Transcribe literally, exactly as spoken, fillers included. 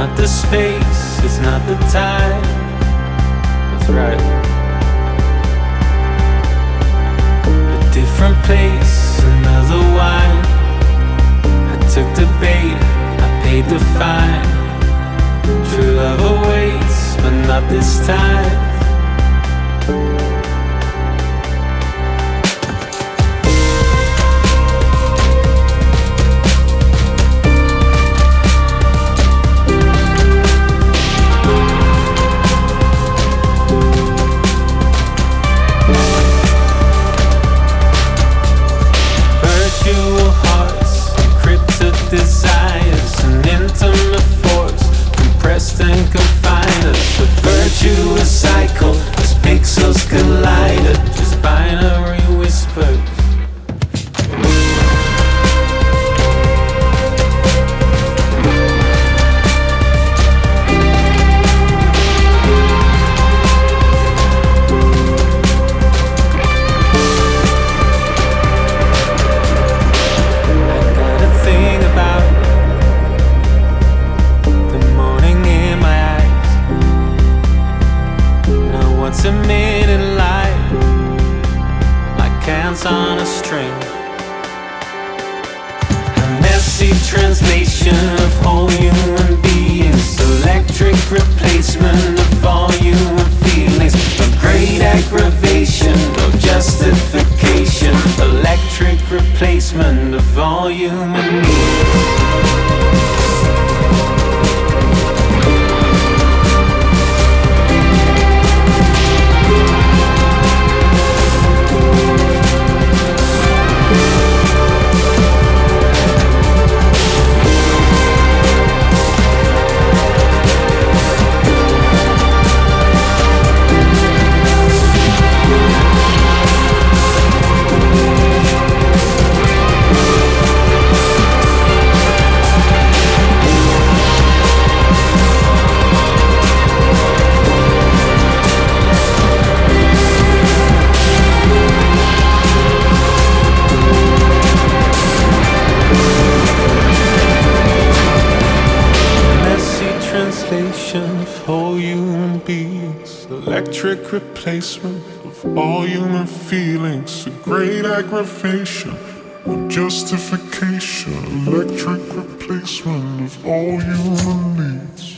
not the space, it's not the time. That's right. A different place, another wine. I took the bait, I paid the fine. True love awaits, but not this time. Desires, an intimate force, compressed and confined us. A virtuous cycle, as pixels collide, just binary whispers. It's a minute light, like hands on a string. A messy translation of whole human beings, electric replacement of all human feelings. No great aggravation, no justification. Electric replacement of all human needs. Of all human beings, electric replacement of all human feelings, a great aggravation, no justification, electric replacement of all human needs.